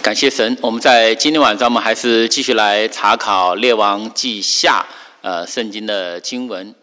感谢神，我们在今天晚上，我们还是继续来查考《列王记下》圣经的经文。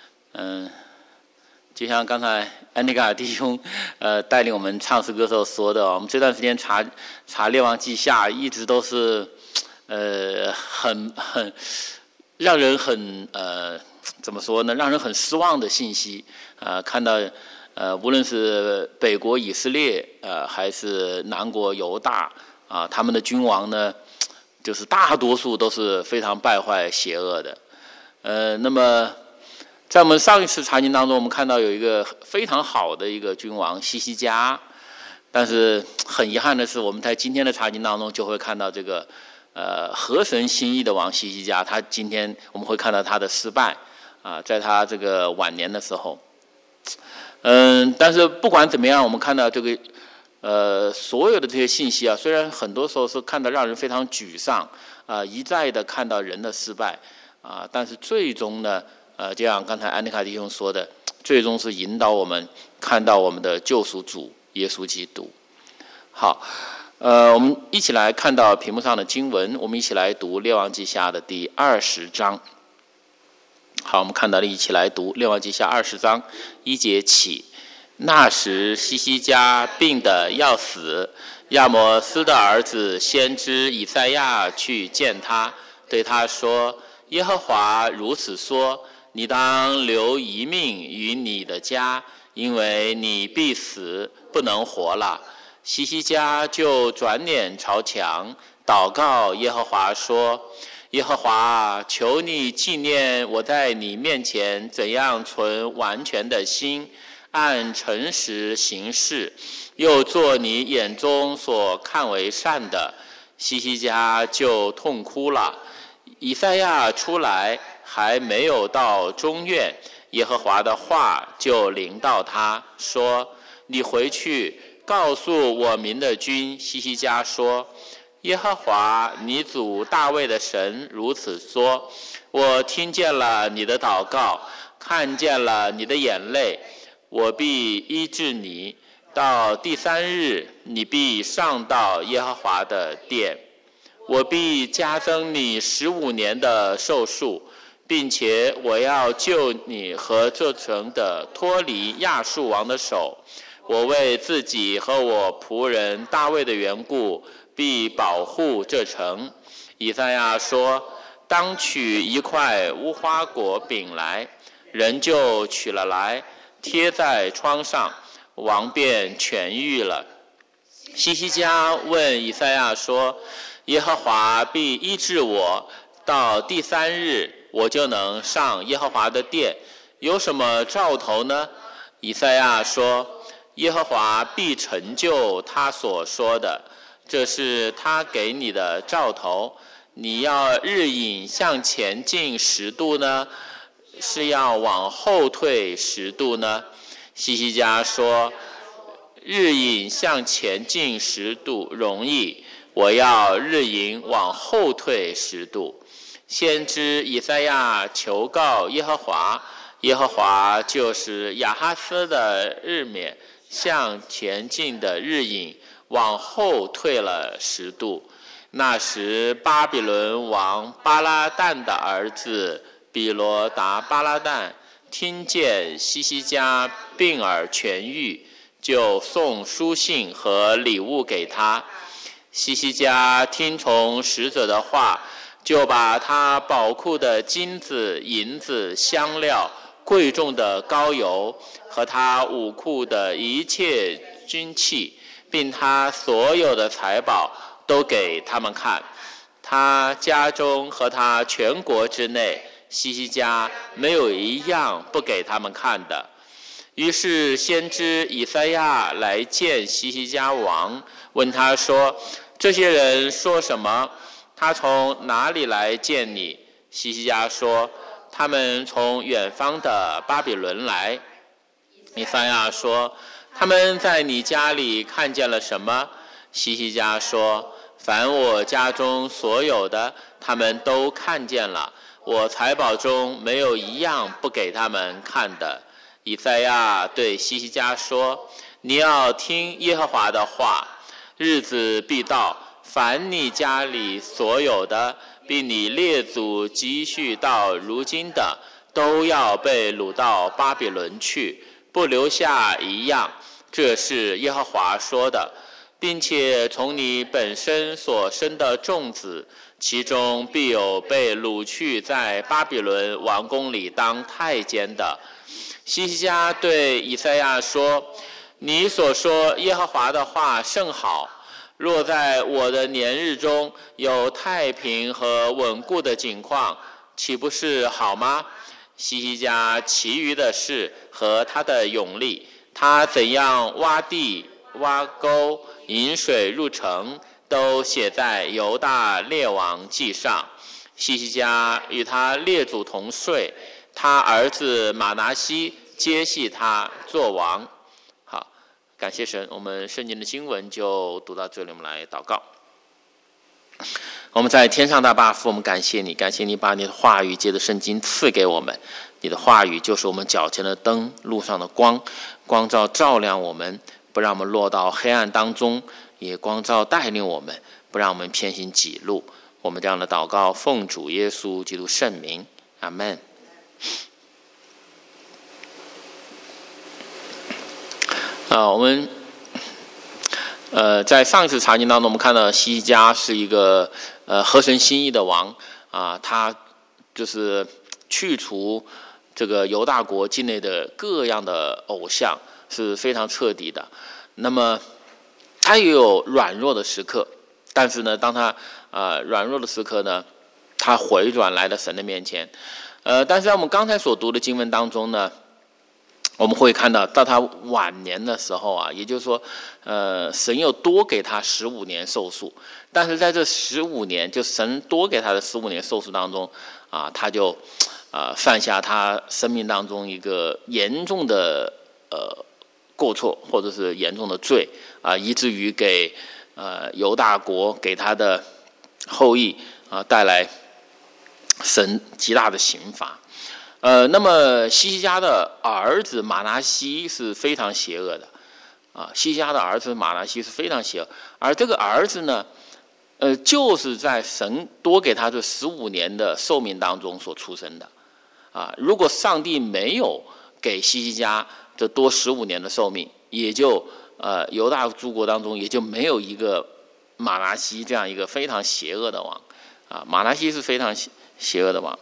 就像刚才安妮卡尔弟兄带领我们唱诗歌时候说的，我们这段时间查《列王记下》，一直都是很让人很怎么说呢？让人很失望的信息看到无论是北国以色列还是南国犹大。他们的君王呢，就是大多数都是非常败坏邪恶的。那么在我们上一次查经当中，我们看到有一个非常好的一个君王西西家，但是很遗憾的是，我们在今天的查经当中就会看到这个合神心意的王西西家，他今天我们会看到他的失败在他这个晚年的时候。但是不管怎么样，我们看到这个。所有的这些信息虽然很多时候是看得让人非常沮丧一再的看到人的失败但是最终呢就像刚才安妮卡弟兄说的，最终是引导我们看到我们的救赎主耶稣基督。好，我们一起来看到屏幕上的经文，我们一起来读列王记下的第20章。好，我们看到了，一起来读列王记下20章1节起。那时西西家病得要死，亚摩斯的儿子先知以赛亚去见他，对他说：耶和华如此说，你当留一命于你的家，因为你必死，不能活了。西西家就转脸朝墙，祷告耶和华说：耶和华，求你纪念我在你面前怎样存完全的心，按诚实行事，又做你眼中所看为善的。西西家就痛哭了。以赛亚出来，还没有到中院，耶和华的话就临到他，说：你回去告诉我民的君西西家说，耶和华你祖大卫的神如此说，我听见了你的祷告，看见了你的眼泪，我必医治你，到第3日，你必上到耶和华的殿。我必加增你15年的寿数，并且我要救你和这城的脱离亚述王的手。我为自己和我仆人大卫的缘故，必保护这城。以赛亚说：当取一块无花果饼来，人就取了来，贴在窗上，王便痊愈了。西西家问以赛亚说：耶和华必医治我，到第3日，我就能上耶和华的殿，有什么兆头呢？以赛亚说：耶和华必成就他所说的，这是他给你的兆头。你要日影向前进10度呢，是要往后退10度呢？西西家说：日影向前进10度容易，我要日影往后退10度。先知以赛亚求告耶和华，耶和华就是亚哈斯的日冕向前进的日影往后退了10度。那时巴比伦王巴拉旦的儿子比罗达巴拉旦听见西西家病而痊愈，就送书信和礼物给他。西西家听从使者的话，就把他宝库的金子、银子、香料、贵重的膏油和他武库的一切军器，并他所有的财宝都给他们看。他家中和他全国之内，西西家没有一样不给他们看的。于是先知以赛亚来见西西家王，问他说：这些人说什么？他从哪里来见你？西西家说：他们从远方的巴比伦来。以赛亚说：他们在你家里看见了什么？西西家说：凡我家中所有的，他们都看见了，我财宝中没有一样不给他们看的。以赛亚对西西家说：你要听耶和华的话，日子必到， 凡你家里所有的，并你列祖积蓄到如今的，都要被掳到巴比伦去，不留下一样。这是耶和华说的，并且从你本身所生的众子，其中必有被掳去在巴比伦王宫里当太监的。希西家对以赛亚说：你所说耶和华的话甚好，若在我的年日中有太平和稳固的景况，岂不是好吗？希西家其余的事和他的勇力，他怎样挖地挖沟引水入城，都写在犹大列王记上。希西家与他列祖同睡，他儿子马拿西接续他做王。好，感谢神，我们圣经的经文就读到这里，我们来祷告。我们在天上大爸父，我们感谢你，感谢你把你的话语借着圣经赐给我们。你的话语就是我们脚前的灯，路上的光，光照亮我们，不让我们落到黑暗当中，也光照带领我们，不让我们偏行己路。我们这样的祷告奉主耶稣基督圣名，阿们。我们在上一次查经当中，我们看到希西家是一个合神心意的王啊，他就是去除这个犹大国境内的各样的偶像，是非常彻底的。那么他也有软弱的时刻，但是呢，当他软弱的时刻呢，他回转来到神的面前。但是在我们刚才所读的经文当中呢，我们会看到他晚年的时候啊，也就是说，神又多给他15年寿数，但是在这15年，就神多给他的15年寿数当中啊，他就犯下他生命当中一个严重的过错，或者是严重的罪啊，以至于给犹大国给他的后裔带来神极大的刑罚。那么希西家的儿子马拿西是非常邪恶的希西家的儿子马拿西是非常邪恶，而这个儿子呢，就是在神多给他这15年的寿命当中所出生的如果上帝没有给希西家这多15年的寿命，也就犹大诸国当中也就没有一个马拿西这样一个非常邪恶的王马拿西是非常邪恶的王。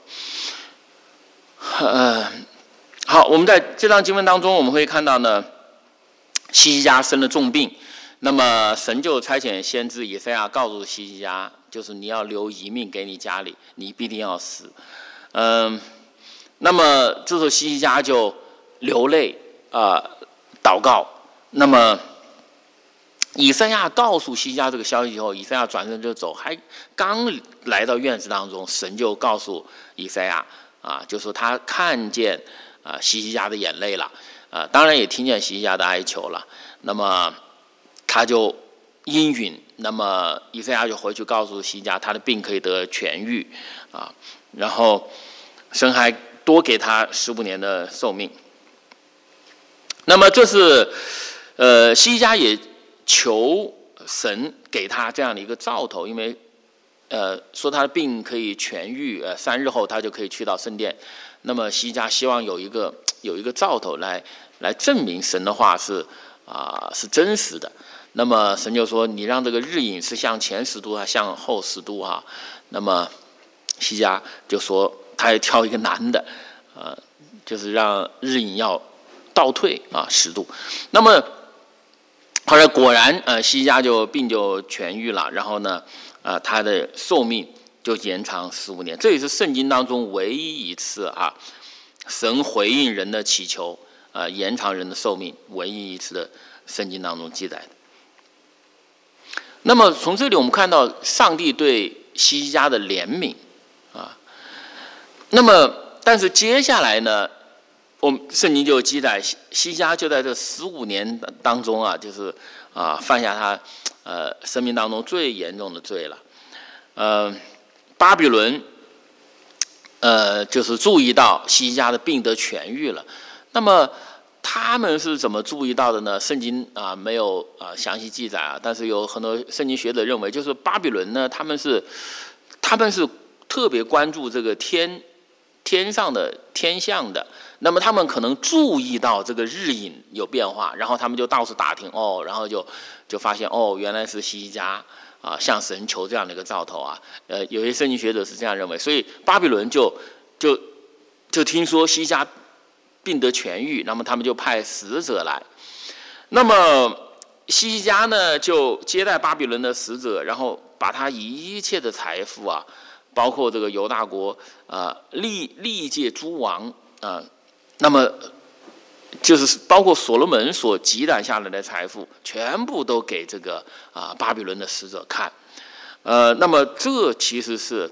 好，我们在这章经文当中，我们会看到呢，希西家生了重病，那么神就差遣先知以赛亚告诉希西家，就是你要留遗命给你家里，你必定要死。那么这时候希西家就流泪祷告。那么以赛亚告诉希西家这个消息以后，以赛亚转身就走，还刚来到院子当中，神就告诉以赛亚就说他看见希西家的眼泪了当然也听见希西家的哀求了。那么他就应允，那么以赛亚就回去告诉希西家他的病可以得痊愈然后神还多给他15年的寿命。那么这是希西家也求神给他这样的一个兆头，因为说他的病可以痊愈，3日后他就可以去到圣殿。那么希西家希望有一个兆头来证明神的话是真实的。那么神就说，你让这个日影是向前10度还向后10度那么希西家就说他也挑一个难的就是让日影要倒退10度。那么后来果然希西家病就痊愈了，然后呢他的寿命就延长15年。这也是圣经当中唯一一次神回应人的祈求延长人的寿命唯一一次的圣经当中记载的。那么从这里我们看到上帝对希西家的怜悯那么但是接下来呢，我们圣经就记载希西家就在这15年当中就是犯下他生命当中最严重的罪了。巴比伦就是注意到希西家的病得痊愈了，那么他们是怎么注意到的呢？圣经没有详细记载啊，但是有很多圣经学者认为，就是巴比伦呢，他们是特别关注这个天上的天象的。那么他们可能注意到这个日影有变化，然后他们就到处打听然后就发现原来是希西家向神求这样的一个兆头啊。有些圣经学者是这样认为，所以巴比伦就听说希西家病得痊愈，那么他们就派使者来。那么希西家呢，就接待巴比伦的使者，然后把他一切的财富包括这个犹大国历届诸王那么就是包括所罗门所积攒下来的财富，全部都给这个巴比伦的使者看。那么这其实是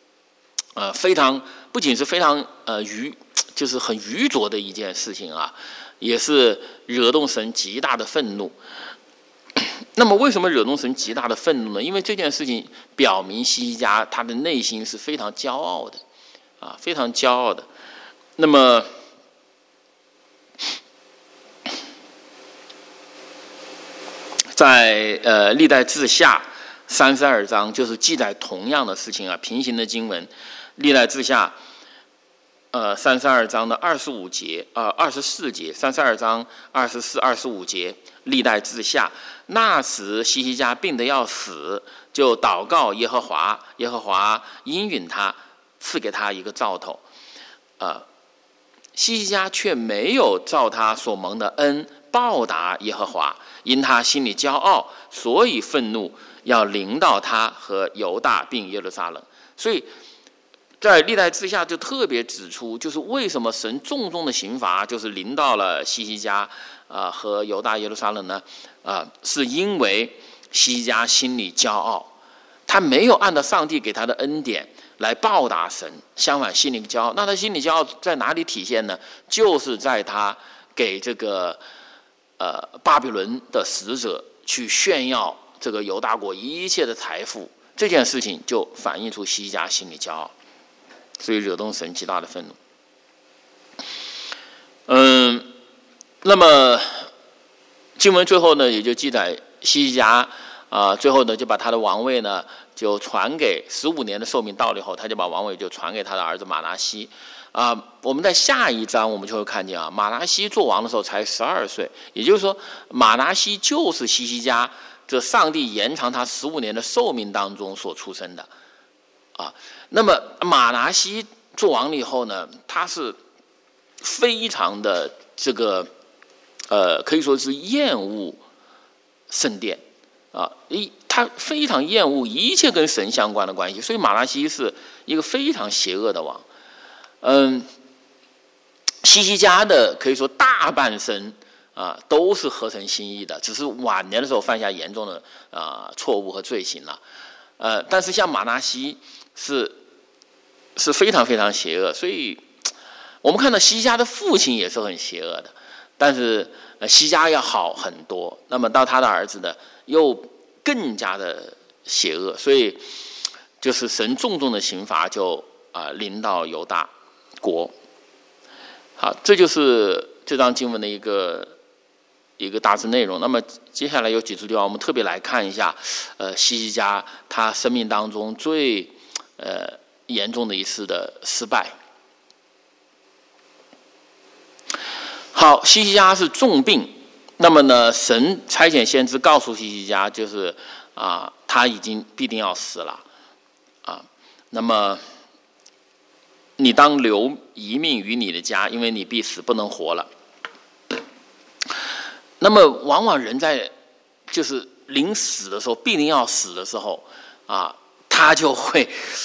不仅是非常就是很愚拙的一件事情也是惹动神极大的愤怒。那么为什么惹动神极大的愤怒呢？因为这件事情表明希西家他的内心是非常骄傲的非常骄傲的。那么在历代志下32章就是记载同样的事情平行的经文。历代志下32章的24节，32章24、25节，历代志下。那时希西家病得要死，就祷告耶和华，耶和华应允他，赐给他一个兆头。希西家却没有照他所蒙的恩报答耶和华，因他心里骄傲，所以愤怒要临到他和犹大并耶路撒冷。所以在历代志下就特别指出，就是为什么神重重的刑罚就是临到了希西家和犹大耶路撒冷呢？是因为希西家心里骄傲，他没有按照上帝给他的恩典来报答神，相反心里骄傲。那他心里骄傲在哪里体现呢？就是在他给这个巴比伦的使者去炫耀这个犹大国一切的财富，这件事情就反映出希西家心里骄傲，所以惹动神极大的愤怒。那么经文最后呢，也就记载希西家最后呢就把他的王位呢就传给15年的寿命到了以后，他就把王位就传给他的儿子马拿西。我们在下一章我们就会看见马拿西做王的时候才12岁，也就是说马拿西就是希西家这上帝延长他15年的寿命当中所出生的那么马拿西做王了以后呢，他是非常的这个可以说是厌恶圣殿他非常厌恶一切跟神相关的关系，所以马拿西是一个非常邪恶的王。希西家的可以说大半生都是合神心意的，只是晚年的时候犯下严重的错误和罪行了。但是像马拿西是非常非常邪恶，所以我们看到希西家的父亲也是很邪恶的，但是希西家要好很多。那么到他的儿子呢，又更加的邪恶，所以就是神重重的刑罚就临到犹大国。好，这就是这章经文的一个大致内容。那么接下来有几处地方我们特别来看一下希西家他生命当中最严重的一次的失败。好，希西家是重病，那么呢神差遣先知告诉希西家，就是他已经必定要死了那么你当留一命于你的家，因为你必死，不能活了。那么往往人在就是临死的时候，必定要死的时候他就会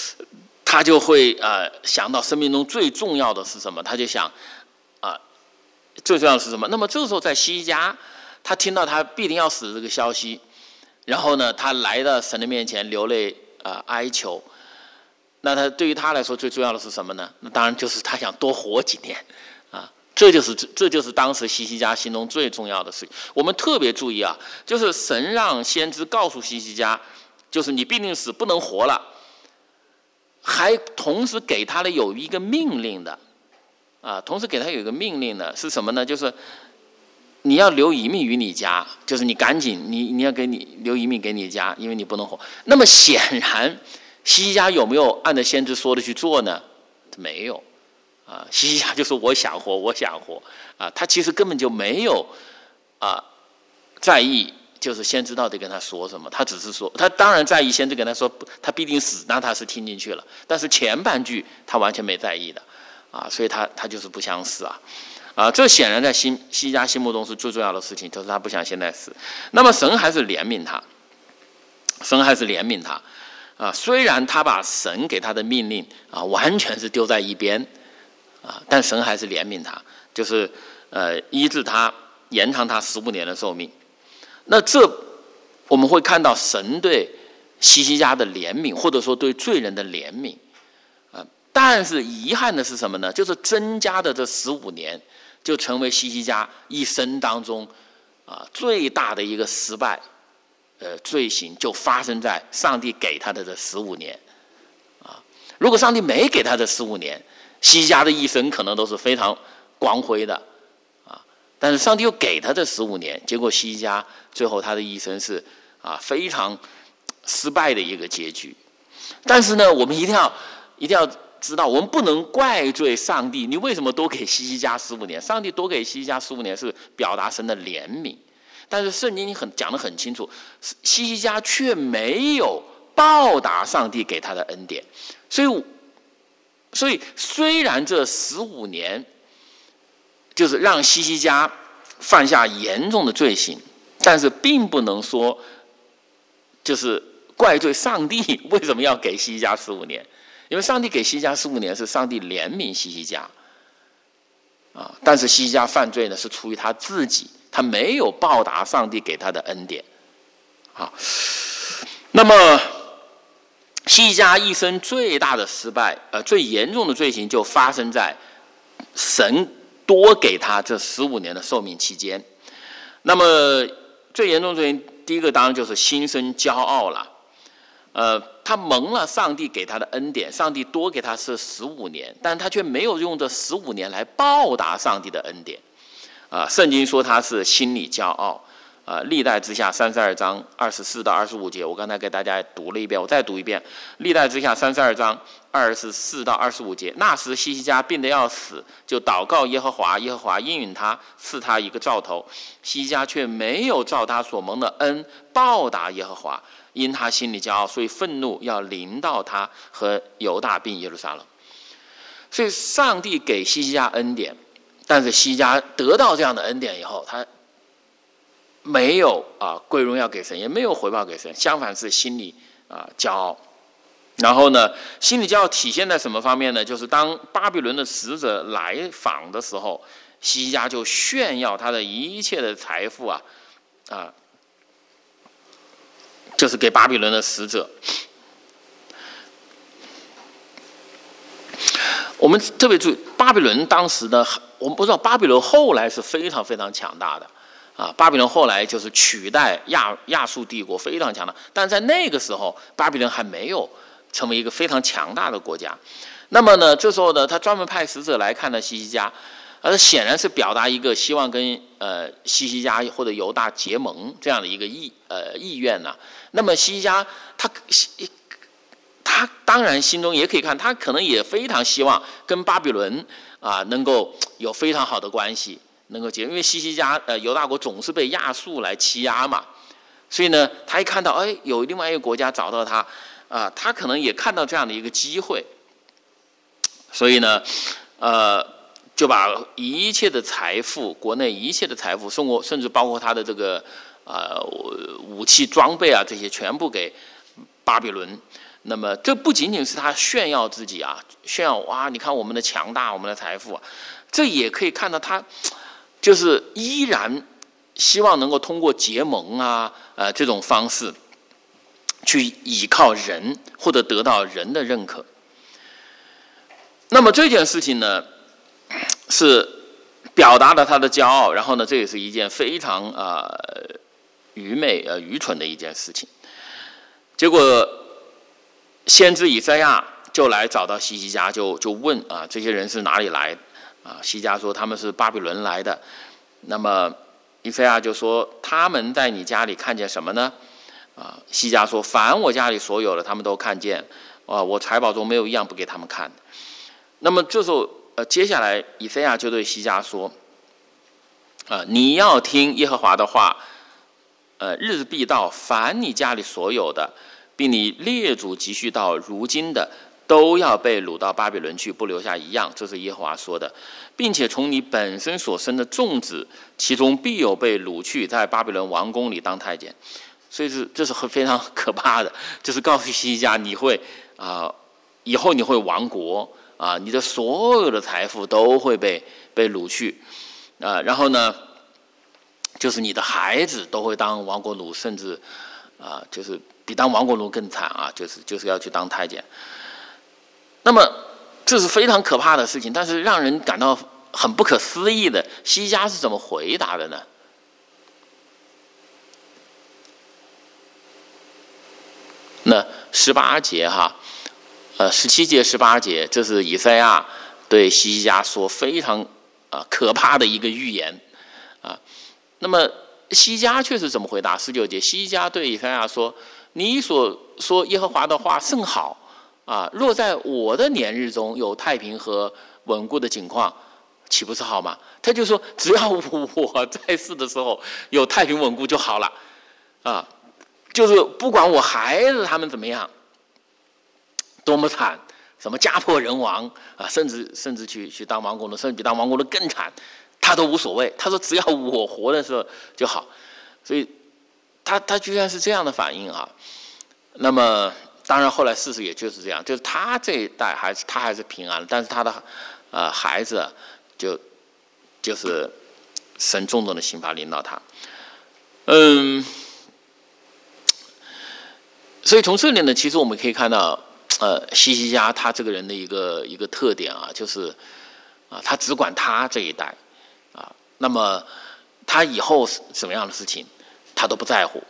想到生命中最重要的是什么，他就想最重要的是什么。那么这个时候在希西家，他听到他必定要死的这个消息，然后呢他来到神的面前流泪哀求。那他对于他来说最重要的是什么呢？那当然就是他想多活几年这就是当时希西家心中最重要的事情。我们特别注意就是神让先知告诉希西家，就是你必定死，不能活了，还同时给他的有一个命令的同时给他有一个命令呢，是什么呢？就是你要留一命于你家，就是你赶紧，你要留一命给你家，因为你不能活。那么显然，西西家有没有按照先知说的去做呢？没有啊。西西家就说我想活，我想活啊，他其实根本就没有在意，就是先知到底跟他说什么。他只是说，他当然在意先知跟他说他必定死，那他是听进去了。但是前半句他完全没在意的啊，所以他就是不想死啊，这显然在西西家心目中是最重要的事情，就是他不想现在死。那么神还是怜悯他，神还是怜悯他啊。虽然他把神给他的命令完全是丢在一边但神还是怜悯他，就是医治他，延长他15年的寿命。那这我们会看到神对西西家的怜悯，或者说对罪人的怜悯但是遗憾的是什么呢？就是增加的这15年。就成为西西家一生当中最大的一个失败罪行，就发生在上帝给他的这15年如果上帝没给他这15年，西西家的一生可能都是非常光辉的但是上帝又给他这15年，结果西西家最后他的一生是非常失败的一个结局。但是呢，我们一定要知道，我们不能怪罪上帝，你为什么多给西西家15年？上帝多给西西家15年是表达神的怜悯，但是圣经讲得很清楚，西西家却没有报答上帝给他的恩典。所以虽然这15年就是让西西家犯下严重的罪行，但是并不能说就是怪罪上帝为什么要给西西家15年。因为上帝给西西家15年是上帝怜悯西西家但是西西家犯罪呢是出于他自己，他没有报答上帝给他的恩典那么西西家一生最大的失败最严重的罪行就发生在神多给他这15年的寿命期间。那么最严重的罪行，第一个当然就是心生骄傲了他蒙了上帝给他的恩典，上帝多给他是15年，但他却没有用这15年来报答上帝的恩典圣经说他是心里骄傲历代之下32章24到25节，我刚才给大家读了一遍，我再读一遍。历代之下32章24到25节，那时西西家病得要死，就祷告耶和华，耶和华应允他，赐他一个兆头。西西家却没有照他所蒙的恩报答耶和华，因他心里骄傲，所以愤怒要临到他和犹大并耶路撒冷。所以上帝给西西家恩典，但是西西家得到这样的恩典以后，他没有归荣耀给神，也没有回报给神，相反是心里骄傲。然后呢，心理骄傲体现在什么方面呢？就是当巴比伦的使者来访的时候，西西家就炫耀他的一切的财富就是给巴比伦的使者。我们特别注意，巴比伦当时呢，我们不知道巴比伦后来是非常非常强大的巴比伦后来就是取代亚述帝国，非常强大。但在那个时候，巴比伦还没有成为一个非常强大的国家。那么呢，这时候呢，他专门派使者来看了西西家，显然是表达一个希望跟西西家或者犹大结盟这样的一个意愿呢。那么西西家他当然心中也可以看，他可能也非常希望跟巴比伦能够有非常好的关系，能够因为西西家犹大国总是被亚述来欺压嘛，所以呢，他一看到有另外一个国家找到他他可能也看到这样的一个机会，所以呢就把一切的财富，国内一切的财富，甚至包括他的这个武器装备这些全部给巴比伦。那么这不仅仅是他炫耀自己炫耀哇，你看我们的强大，我们的财富这也可以看到他就是依然希望能够通过结盟这种方式去依靠人，或者得到人的认可。那么这件事情呢，是表达了他的骄傲，然后呢，这也是一件非常愚蠢的一件事情。结果先知以赛亚就来找到西西家，就问这些人是哪里来西西家说他们是巴比伦来的。那么以赛亚就说：“他们在你家里看见什么呢？”西家说：“凡我家里所有的，他们都看见。我财宝中没有一样不给他们看。”那么这时候，接下来以赛亚就对西家说：“你要听耶和华的话。日子必到，凡你家里所有的，并你列祖积蓄到如今的，都要被掳到巴比伦去，不留下一样。”这是耶和华说的，并且从你本身所生的众子，其中必有被掳去，在巴比伦王宫里当太监。所以这是非常可怕的，就是告诉西西家，你会以后你会亡国你的所有的财富都会被掳去然后呢，就是你的孩子都会当亡国奴，甚至就是比当亡国奴更惨就是要去当太监。那么这是非常可怕的事情，但是让人感到很不可思议的，西西家是怎么回答的呢？那18节17节18节，这是以赛亚对西西家说非常可怕的一个预言那么西西家却是怎么回答？19节，西西家对以赛亚说：“你所说耶和华的话甚好若在我的年日中有太平和稳固的景况，岂不是好吗？”他就说，只要我在世的时候有太平稳固就好了就是不管我孩子他们怎么样，多么惨，什么家破人亡甚至去当亡国奴，甚至比当亡国奴更惨，他都无所谓。他说只要我活的时候就好。所以他居然是这样的反应那么当然后来事实也就是这样，就是他这一代他还是平安，但是他的孩子就是神重重的刑罚临到他。所以从这里呢，其实我们可以看到，西西家他这个人的一个特点就是他只管他这一代那么他以后什么样的事情他都不在乎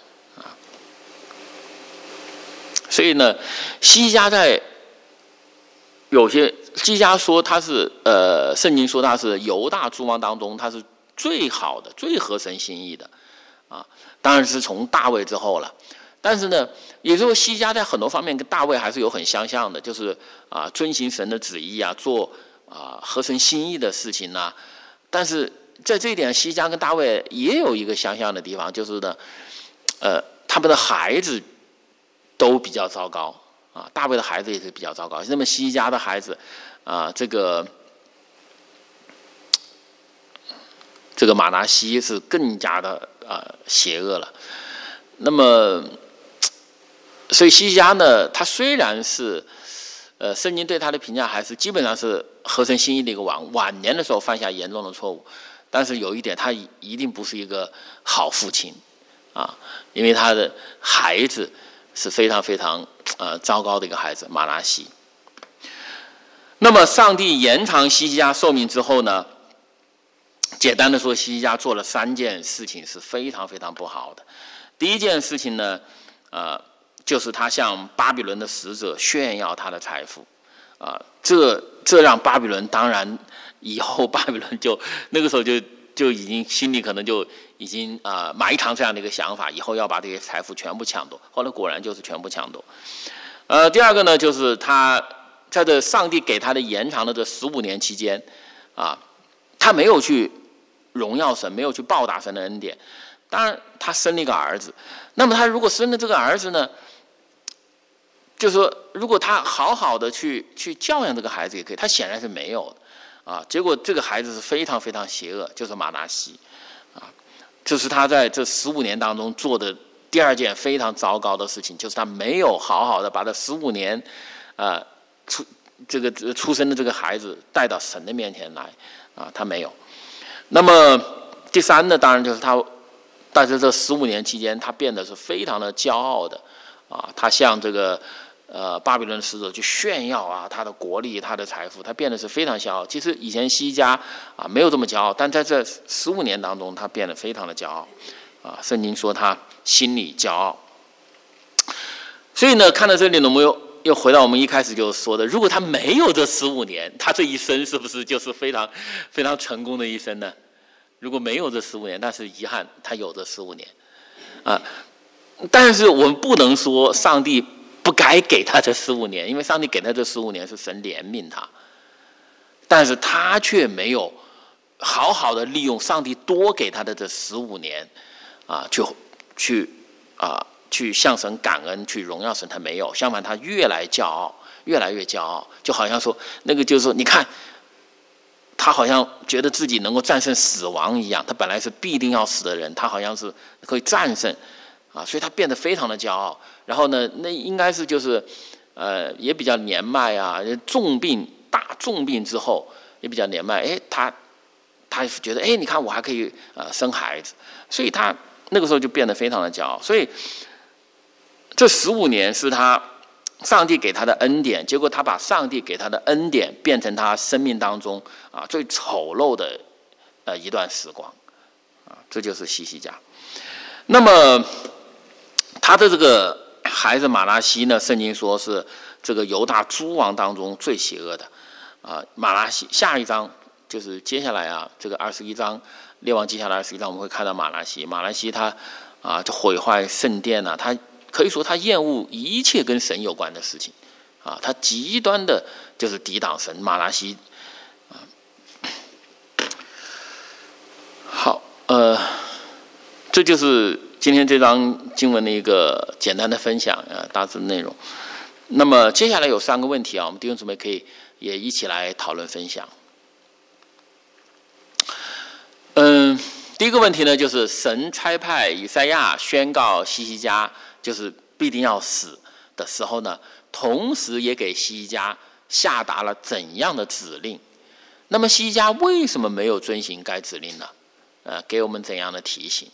所以呢，西西家在西西家说他是圣经说他是犹大诸王当中他是最好的、最合神心意的当然是从大卫之后了。但是呢，也就是说西西家在很多方面跟大卫还是有很相像的，就是遵行神的旨意做合神心意的事情但是在这一点，西西家跟大卫也有一个相像的地方，就是呢，他们的孩子都比较糟糕大卫的孩子也是比较糟糕。那么西西家的孩子这个马拿西是更加的邪恶了。那么所以西西家呢，他虽然是圣经对他的评价还是基本上是合神心意的一个王，晚年的时候犯下严重的错误，但是有一点，他一定不是一个好父亲因为他的孩子是非常非常糟糕的一个孩子马拿西。那么上帝延长西西家寿命之后呢，简单的说，西西家做了3件事情是非常非常不好的。第一件事情呢就是他向巴比伦的使者炫耀他的财富这让巴比伦，当然以后巴比伦那个时候就已经心里可能就已经埋藏这样的一个想法，以后要把这些财富全部抢夺。后来果然就是全部抢夺。第二个呢，就是他在这上帝给他的延长的这15年期间他没有去荣耀神，没有去报答神的恩典。当然他生了一个儿子，那么他如果生了这个儿子呢，就是说如果他好好的去教养这个孩子也可以，他显然是没有的结果这个孩子是非常非常邪恶，就是马拿西这是他在这15年当中做的第2件非常糟糕的事情，就是他没有好好的把这15年出生的这个孩子带到神的面前来他没有。那么第3呢，当然就是他在这15年期间，他变得是非常的骄傲的他向这个巴比伦的使者去炫耀他的国力、他的财富，他变得是非常骄傲。其实以前西西家没有这么骄傲，但在这15年当中，他变得非常的骄傲圣经说他心里骄傲。所以呢，看到这里呢，我们又回到我们一开始就说的，如果他没有这15年，他这一生是不是就是非常非常成功的一生呢？ 如果没有这15年，但是遗憾他有这15年，但是我们不能说上帝不该给他这15年，因为上帝给他这15年是神怜悯他，但是他却没有好好的利用上帝多给他的这15年，去向神感恩，去荣耀神，他没有，相反他越来骄傲，越来越骄傲，就好像说那个就是说，你看他好像觉得自己能够战胜死亡一样，他本来是必定要死的人，他好像是可以战胜所以他变得非常的骄傲。然后呢，那应该是就是也比较年迈大重病之后也比较年迈，他觉得你看我还可以生孩子，所以他那个时候就变得非常的骄傲。所以这15年是上帝给他的恩典，结果他把上帝给他的恩典变成他生命当中最丑陋的一段时光这就是西西家。那么他的这个孩子马拉西呢，圣经说是这个犹大诸王当中最邪恶的马拉西。下一章就是接下来这个21章列王记下的21章，我们会看到马拉西他就毁坏圣殿他可以说他厌恶一切跟神有关的事情他极端的就是抵挡神。马拉西好这就是今天这章经文的一个简单的分享大致的内容。那么接下来有3个问题我们弟兄姊妹可以也一起来讨论分享。第一个问题呢，就是神差派以赛亚宣告西西家就是必定要死的时候呢，同时也给西西家下达了怎样的指令？那么西西家为什么没有遵行该指令呢？给我们怎样的提醒？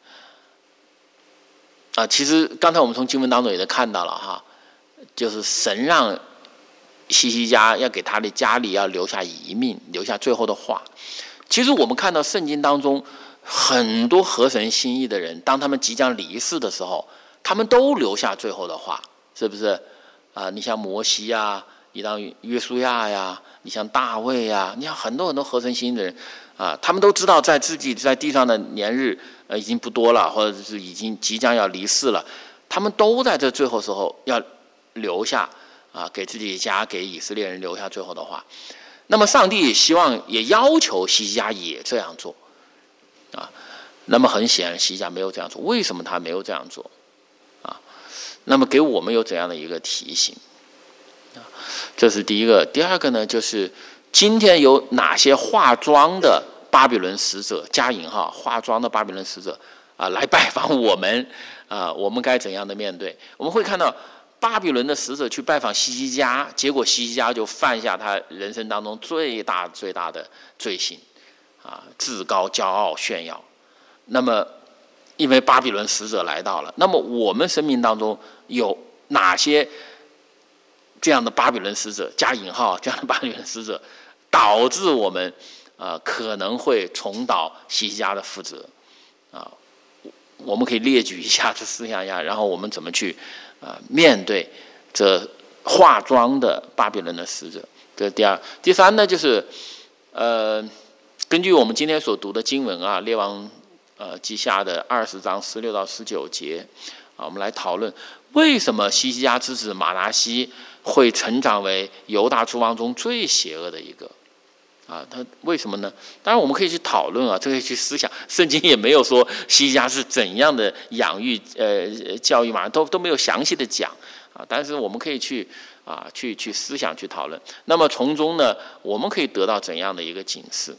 其实刚才我们从经文当中也都看到了就是神让西西家要给他的家里要留下遗命，留下最后的话。其实我们看到圣经当中很多合神心意的人，当他们即将离世的时候，他们都留下最后的话，是不是你像摩西你像约书亚你像大卫你像很多很多合神心意的人他们都知道在自己在地上的年日已经不多了，或者是已经即将要离世了，他们都在这最后时候要留下给自己家给以色列人留下最后的话。那么上帝也希望也要求西西家也这样做那么很显然西西家没有这样做。为什么他没有这样做那么给我们有怎样的一个提醒这是第一个。第二个呢，就是今天有哪些化妆的巴比伦使者加引号化妆的巴比伦使者来拜访我们我们该怎样的面对？我们会看到巴比伦的使者去拜访西西家，结果西西家就犯下他人生当中最大的罪行自高骄傲炫耀。那么因为巴比伦使者来到了，那么我们生命当中有哪些这样的巴比伦使者加引号这样的巴比伦使者导致我们可能会重蹈西西家的覆辙我们可以列举一下这4项然后我们怎么去面对这化妆的巴比伦的使者。这是第二。第三呢，就是根据我们今天所读的经文列王记下的20章16到19节我们来讨论为什么西西家之子马拿西会成长为犹大诸王中最邪恶的一个他为什么呢？当然我们可以去讨论这可以去思想，圣经也没有说西西家是怎样的养育教育都没有详细的讲但是我们可以去思想去讨论。那么从中呢，我们可以得到怎样的一个警示？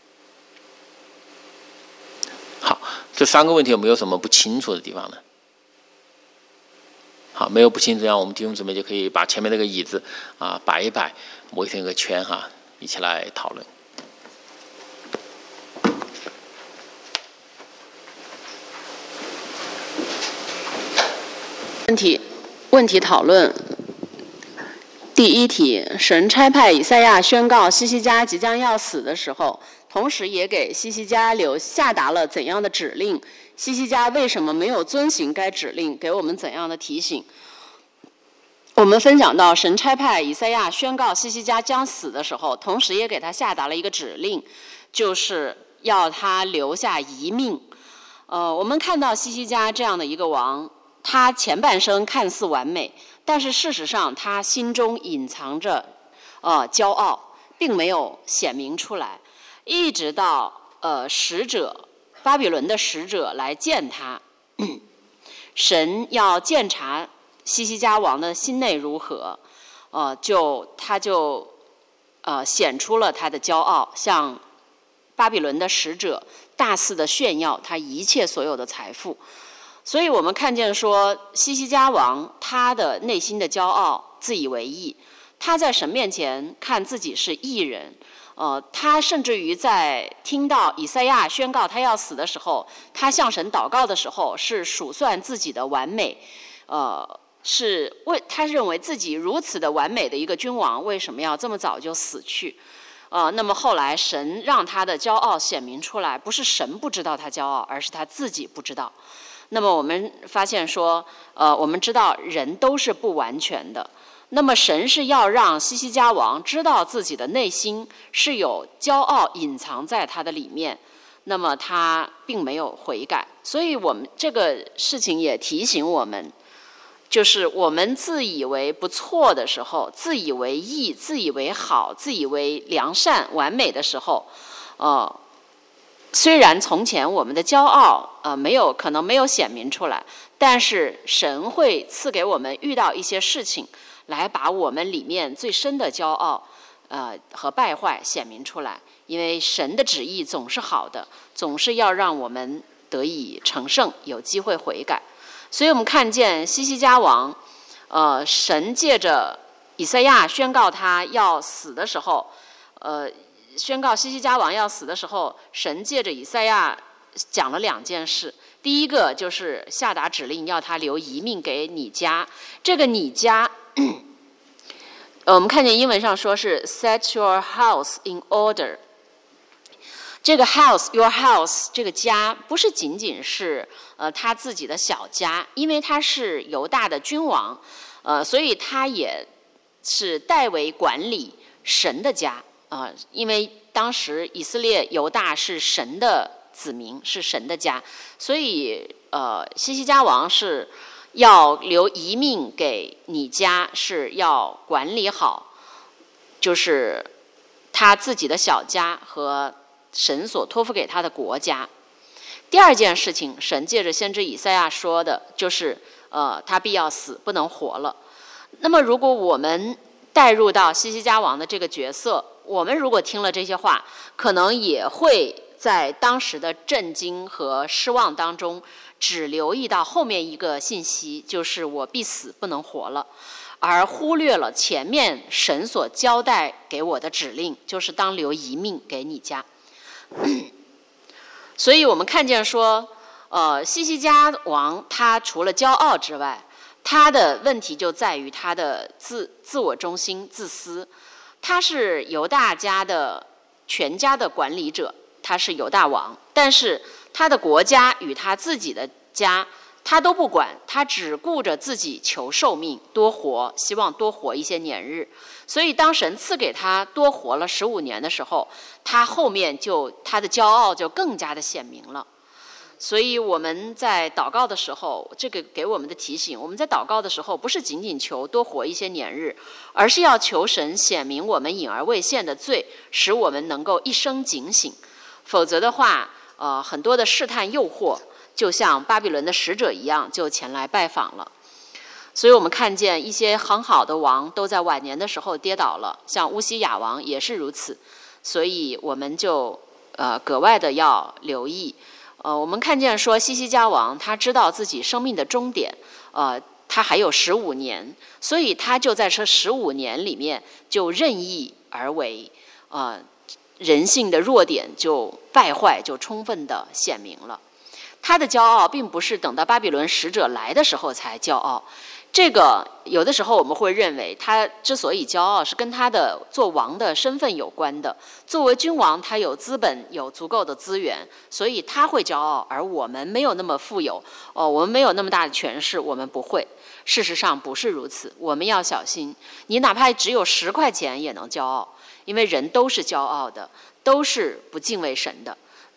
好，这3个问题有没有什么不清楚的地方呢？好，没有不清楚，这样我们弟兄姊妹就可以把前面那个椅子摆一摆，围成一个圈一起来讨论。 问题讨论。第一题，神差派以赛亚宣告西西家即将要死的时候，同时也给西西家下达了怎样的指令？西西家为什么没有遵行该指令？给我们怎样的提醒？我们分享到，神差派以赛亚宣告西西家将死的时候，同时也给他下达了一个指令，就是要他留下遗命。我们看到西西家这样的一个王，他前半生看似完美，但是事实上他心中隐藏着骄傲，并没有显明出来，一直到巴比伦的使者来见他，神要鉴察西西家王的心内如何，他就显出了他的骄傲，向巴比伦的使者大肆的炫耀他一切所有的财富。所以我们看见说，西西家王他的内心的骄傲，自以为义，他在神面前看自己是义人。他甚至于在听到以赛亚宣告他要死的时候，他向神祷告的时候，是数算自己的完美，他认为自己如此的完美的一个君王，为什么要这么早就死去？那么后来神让他的骄傲显明出来，不是神不知道他骄傲，而是他自己不知道。那么我们发现说，我们知道人都是不完全的。那么神是要让西西家王知道自己的内心是有骄傲隐藏在他的里面，那么他并没有悔改。所以我们这个事情也提醒我们，就是我们自以为不错的时候，自以为义，自以为好，自以为良善完美的时候，虽然从前我们的骄傲可能没有显明出来，但是神会赐给我们遇到一些事情，来把我们里面最深的骄傲和败坏显明出来。因为神的旨意总是好的，总是要让我们得以成圣，有机会悔改。所以我们看见西西家王，神借着以赛亚宣告他要死的时候，宣告西西家王要死的时候，神借着以赛亚讲了2件事。第一个就是下达指令要他留遗命给你家。这个你家我们看见英文上说是 set your house in order。 这个 house your house 这个家不是仅仅是他自己的小家，因为他是犹大的君王，所以他也是代为管理神的家，因为当时以色列犹大是神的子民，是神的家，所以西西家王是要留遗命给你家，是要管理好就是他自己的小家和神所托付给他的国家。第二件事情，神借着先知以赛亚说的就是他必要死，不能活了。那么如果我们带入到西西家王的这个角色，我们如果听了这些话，可能也会在当时的震惊和失望当中只留意到后面一个信息，就是我必死不能活了，而忽略了前面神所交代给我的指令，就是当留遗命给你家。所以我们看见说西西家王他除了骄傲之外，他的问题就在于他的自我中心、自私。他是犹大家的全家的管理者，他是犹大王，但是他的国家与他自己的家他都不管，他只顾着自己求寿命多活，希望多活一些年日。所以当神赐给他多活了15年的时候，他后面他的骄傲就更加的显明了。所以我们在祷告的时候，这个给我们的提醒，我们在祷告的时候不是仅仅求多活一些年日，而是要求神显明我们隐而未现的罪，使我们能够一生警醒。否则的话很多的试探诱惑就像巴比伦的使者一样，就前来拜访了。所以我们看见一些很好的王都在晚年的时候跌倒了，像乌西雅王也是如此。所以我们就格外的要留意。我们看见说西西家王他知道自己生命的终点，他还有15年，所以他就在这15年里面就任意而为，人性的弱点就败坏就充分的显明了。他的骄傲并不是等到巴比伦使者来的时候才骄傲，这个有的时候我们会认为他之所以骄傲是跟他的做王的身份有关的。作为君王，他有资本，有足够的资源，所以他会骄傲，而我们没有那么富有，我们没有那么大的权势，我们不会。事实上不是如此，我们要小心。你哪怕只有10块钱也能骄傲，因为人都是骄傲的，都是不敬畏神的。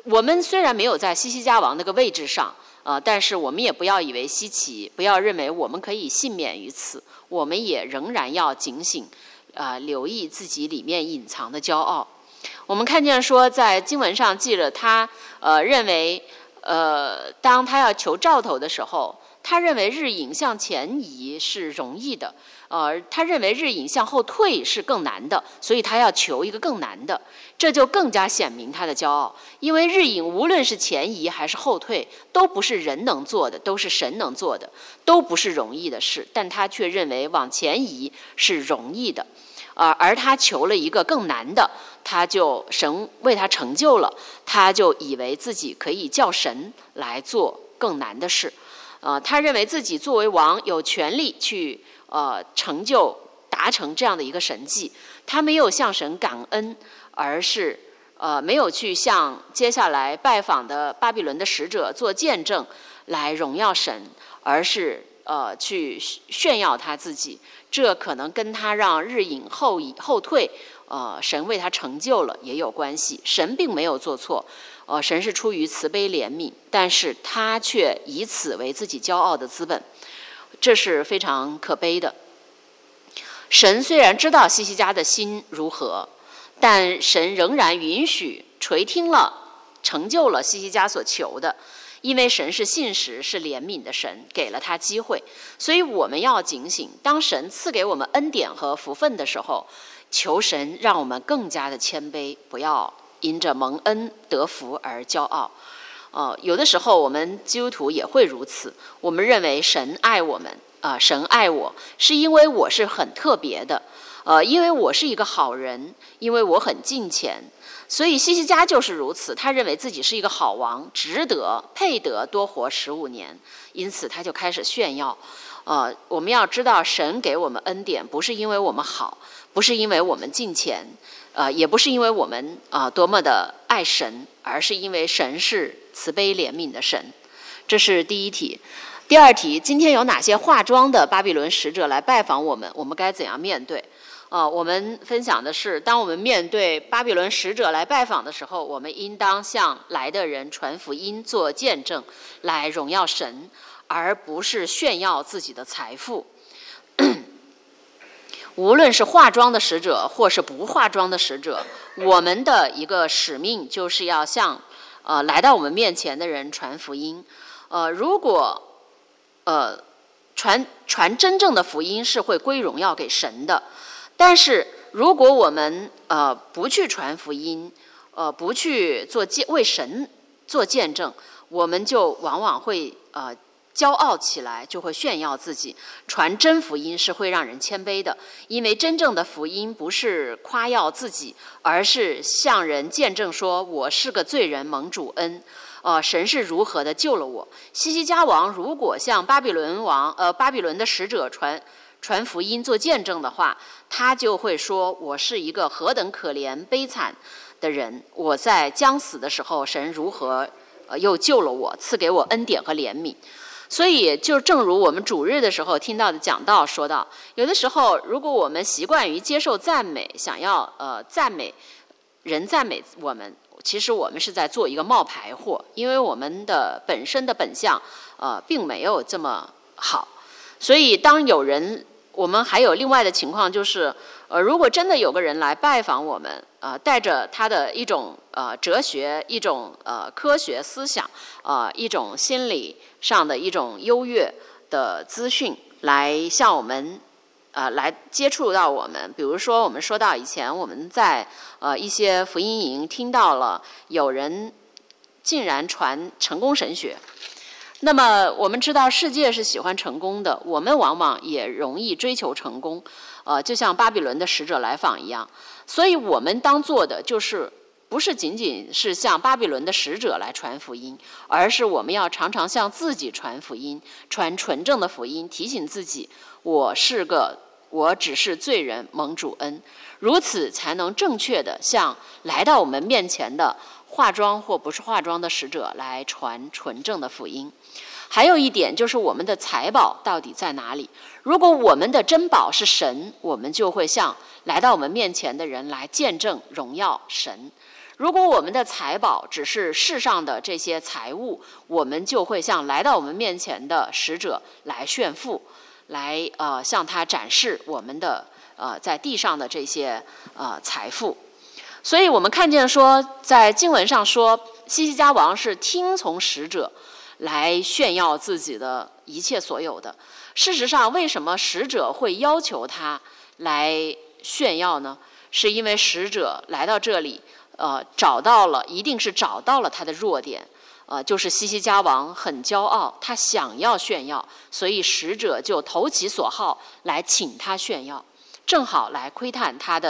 我们虽然没有在西西家王那个位置上，但是我们也不要以为稀奇，不要认为我们可以幸免于此，我们也仍然要警醒，留意自己里面隐藏的骄傲。我们看见说，在经文上记了他认为，当他要求兆头的时候，他认为日影向前移是容易的，他认为日影向后退是更难的，所以他要求一个更难的，这就更加显明他的骄傲。因为日影无论是前移还是后退，都不是人能做的，都是神能做的，都不是容易的事，但他却认为往前移是容易的，而他求了一个更难的，神为他成就了，他就以为自己可以叫神来做更难的事。他认为自己作为王有权利去成就达成这样的一个神迹，他没有向神感恩，而是没有去向接下来拜访的巴比伦的使者做见证来荣耀神，而是去炫耀他自己。这可能跟他让日影后退，神为他成就了也有关系。神并没有做错，神是出于慈悲怜悯，但是他却以此为自己骄傲的资本，这是非常可悲的。神虽然知道西西家的心如何，但神仍然允许垂听了，成就了西西家所求的，因为神是信实是怜悯的神，给了他机会。所以我们要警醒，当神赐给我们恩典和福分的时候，求神让我们更加的谦卑，不要因着蒙恩得福而骄傲。有的时候我们基督徒也会如此，我们认为神爱我们，神爱我是因为我是很特别的，因为我是一个好人，因为我很敬虔。所以西西家就是如此，他认为自己是一个好王，值得配得多活15年，因此他就开始炫耀。我们要知道，神给我们恩典不是因为我们好，不是因为我们敬虔，也不是因为我们多么的爱神，而是因为神是慈悲怜悯的神。这是第一题。第二题，今天有哪些化妆的巴比伦使者来拜访我们，我们该怎样面对？我们分享的是，当我们面对巴比伦使者来拜访的时候，我们应当向来的人传福音，做见证，来荣耀神，而不是炫耀自己的财富。无论是化妆的使者或是不化妆的使者，我们的一个使命就是要向来到我们面前的人传福音。如果传真正的福音是会归荣耀给神的，但是如果我们不去传福音，不去为神做见证，我们就往往会骄傲起来，就会炫耀自己。传真福音是会让人谦卑的，因为真正的福音不是夸耀自己，而是向人见证说我是个罪人，蒙主恩，神是如何的救了我。西西家王如果向巴比伦的使者传福音做见证的话，他就会说我是一个何等可怜悲惨的人，我在将死的时候神如何又救了我，赐给我恩典和怜悯。所以就正如我们主日的时候听到的讲道说到，有的时候如果我们习惯于接受赞美，想要赞美我们，其实我们是在做一个冒牌货，因为我们的本身的本相并没有这么好。所以当我们还有另外的情况，就是如果真的有个人来拜访我们，带着他的一种哲学，一种科学思想，一种心理上的一种优越的资讯来向我们来接触到我们。比如说我们说到以前我们在一些福音营听到了有人竟然传成功神学，那么我们知道世界是喜欢成功的，我们往往也容易追求成功，就像巴比伦的使者来访一样。所以我们当做的就是不是仅仅是向巴比伦的使者来传福音，而是我们要常常向自己传福音，传纯正的福音，提醒自己我只是罪人，蒙主恩，如此才能正确的向来到我们面前的化妆或不是化妆的使者来传纯正的福音。还有一点就是我们的财宝到底在哪里？如果我们的珍宝是神，我们就会向来到我们面前的人来见证荣耀神。 如果我们的财宝只是世上的这些财物，我们就会向来到我们面前的使者来炫富，来向他展示我们的在地上的这些财富。所以我们看见说，在经文上说，西西家王是听从使者来炫耀自己的一切所有的。事实上，为什么使者会要求他来炫耀呢？是因为使者来到这里，一定是找到了他的弱点，就是西西家王很骄傲，他想要炫耀，所以使者就投其所好来请他炫耀，正好来窥探他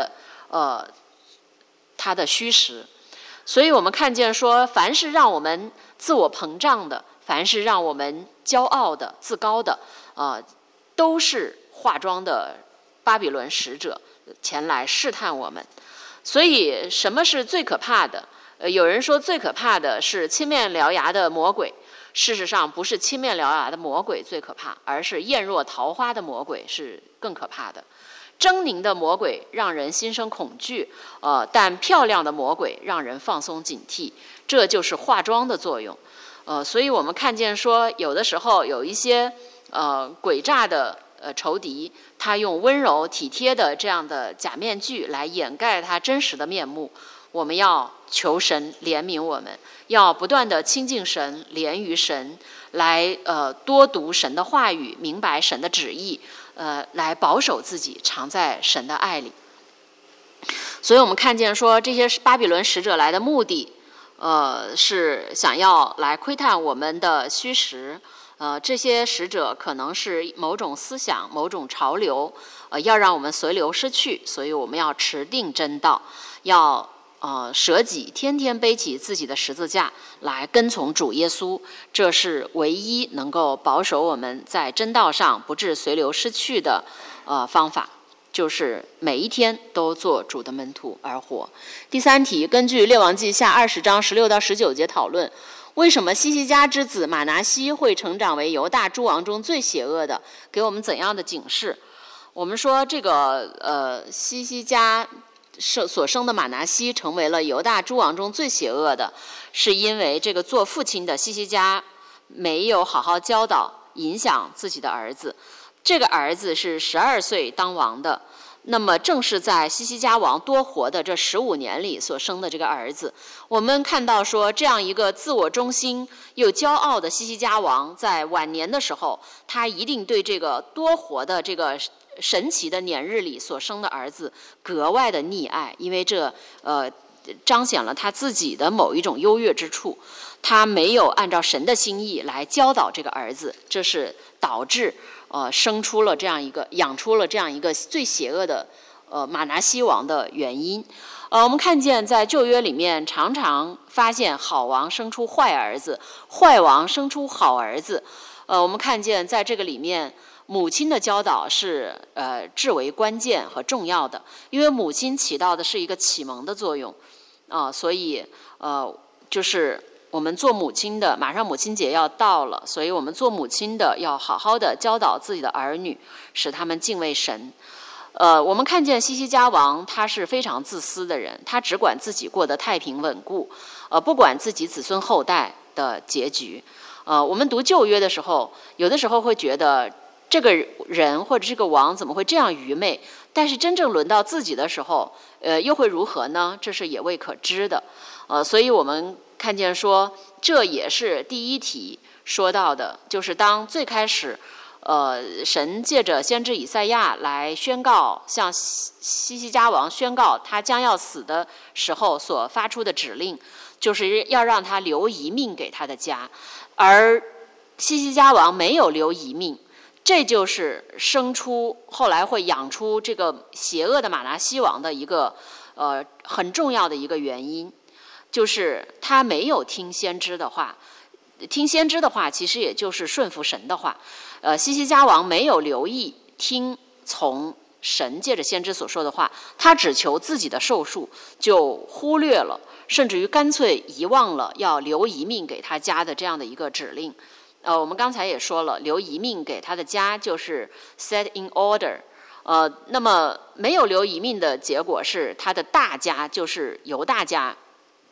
的虚实。所以我们看见说，凡是让我们自我膨胀的，凡是让我们骄傲的、自高的，都是化妆的巴比伦使者前来试探我们。所以什么是最可怕的？有人说最可怕的是青面獠牙的魔鬼。事实上不是青面獠牙的魔鬼最可怕，而是艳若桃花的魔鬼是更可怕的。狰狞的魔鬼让人心生恐惧，但漂亮的魔鬼让人放松警惕，这就是化妆的作用。所以我们看见说，有的时候有一些诡诈的仇敌，他用温柔体贴的这样的假面具来掩盖他真实的面目。我们要求神怜悯我们，要不断的亲近神，连于神，来多读神的话语，明白神的旨意，来保守自己，常在神的爱里。所以我们看见说，这些巴比伦使者来的目的，是想要来窥探我们的虚实。这些使者可能是某种思想、某种潮流，要让我们随流失去，所以我们要持定真道，要舍己，天天背起自己的十字架来跟从主耶稣，这是唯一能够保守我们在真道上不致随流失去的方法，就是每一天都做主的门徒而活。第三题，根据列王记下20章16到19节讨论，为什么西西家之子马拿西会成长为犹大诸王中最邪恶的？给我们怎样的警示？我们说这个西西家所生的马拿西成为了犹大诸王中最邪恶的，是因为这个做父亲的西西家没有好好教导影响自己的儿子。这个儿子是12岁当王的，那么正是在西西家王多活的这15年里所生的这个儿子。我们看到说，这样一个自我中心又骄傲的西西家王，在晚年的时候，他一定对这个多活的这个神奇的年日里所生的儿子格外的溺爱，因为这彰显了他自己的某一种优越之处。他没有按照神的心意来教导这个儿子，这是导致养出了这样一个最邪恶的马拿西王的原因。我们看见在旧约里面常常发现好王生出坏儿子，坏王生出好儿子。我们看见在这个里面，母亲的教导是至为关键和重要的，因为母亲起到的是一个启蒙的作用所以就是我们做母亲的，马上母亲节要到了，所以我们做母亲的要好好的教导自己的儿女，使他们敬畏神。我们看见西西家王他是非常自私的人，他只管自己过得太平稳固，不管自己子孙后代的结局。我们读旧约的时候，有的时候会觉得这个人或者这个王怎么会这样愚昧，但是真正轮到自己的时候，又会如何呢？这是也未可知的。所以我们看见说，这也是第一题说到的，就是当最开始神借着先知以赛亚来宣告，向西西家王宣告他将要死的时候所发出的指令，就是要让他留遗命给他的家，而西西家王没有留遗命，这就是后来会养出这个邪恶的马拿西王的一个很重要的一个原因，就是他没有听先知的话。听先知的话其实也就是顺服神的话。西西家王没有留意听从神借着先知所说的话，他只求自己的寿数，就忽略了甚至于干脆遗忘了要留遗命给他家的这样的一个指令。我们刚才也说了，留遗命给他的家就是 set in order。那么没有留遗命的结果是他的大家，就是犹大家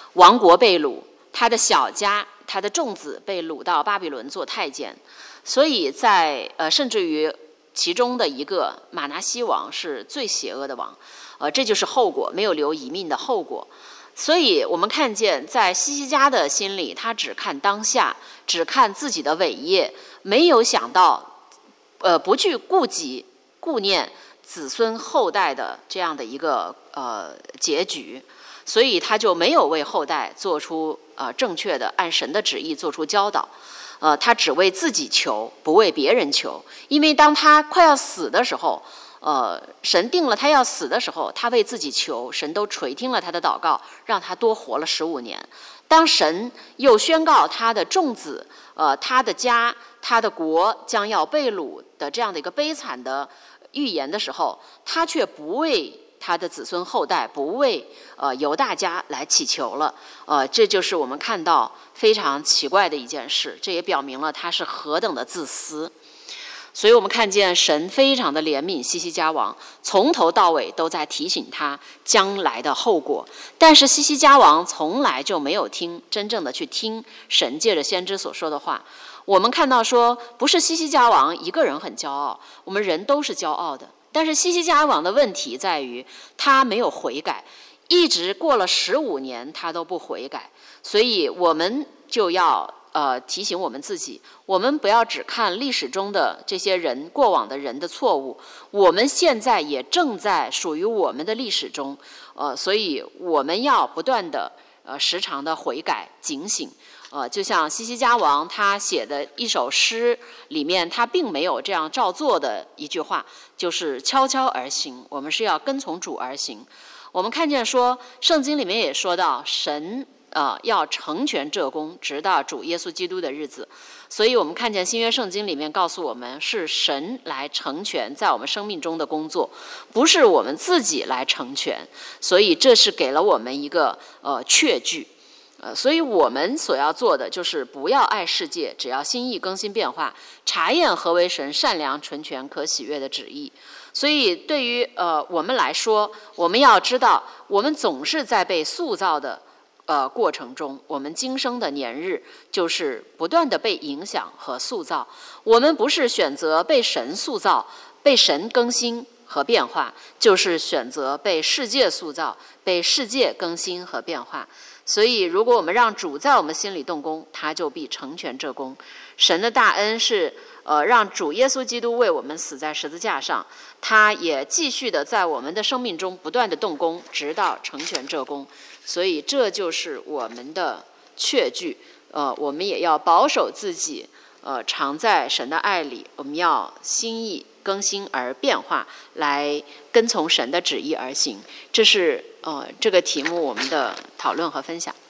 王国被掳，他的小家、他的众子被掳到巴比伦做太监，所以甚至于其中的一个马拿西王是最邪恶的王，这就是后果，没有留遗命的后果。所以我们看见，在西西家的心里，他只看当下，只看自己的伟业，没有想到，不去顾念子孙后代的这样的一个结局，所以他就没有为后代做出正确的按神的旨意做出教导。他只为自己求，不为别人求。因为当他快要死的时候，神定了他要死的时候，他为自己求，神都垂听了他的祷告，让他多活了15年。当神又宣告他的众子、他的家、他的国将要被掳的这样的一个悲惨的预言的时候，他却不为他的子孙后代，不为犹大家来祈求了。这就是我们看到非常奇怪的一件事，这也表明了他是何等的自私。所以我们看见神非常的怜悯西西家王，从头到尾都在提醒他将来的后果。但是西西家王从来就没有真正的去听神借着先知所说的话。我们看到说，不是西西家王一个人很骄傲，我们人都是骄傲的。但是西西家王的问题在于他没有悔改，一直过了15年他都不悔改。所以我们就要提醒我们自己，我们不要只看历史中的这些人，过往的人的错误，我们现在也正在属于我们的历史中，所以我们要不断的时常的悔改警醒。就像西西家王他写的一首诗里面，他并没有这样照做的一句话，就是悄悄而行，我们是要跟从主而行。我们看见说，圣经里面也说到神要成全这功，直到主耶稣基督的日子。所以我们看见新约圣经里面告诉我们，是神来成全在我们生命中的工作，不是我们自己来成全。所以这是给了我们一个确据。所以我们所要做的就是不要爱世界，只要心意更新变化，查验何为神善良纯全可喜悦的旨意。所以对于我们来说，我们要知道，我们总是在被塑造的过程中，我们今生的年日就是不断的被影响和塑造。我们不是选择被神塑造、被神更新和变化，就是选择被世界塑造、被世界更新和变化。所以如果我们让主在我们心里动工，他就必成全这功。神的大恩是让主耶稣基督为我们死在十字架上，他也继续的在我们的生命中不断的动工，直到成全这功。所以这就是我们的确据。我们也要保守自己，常在神的爱里，我们要心意更新而变化，来跟从神的旨意而行。这是这个题目我们的讨论和分享。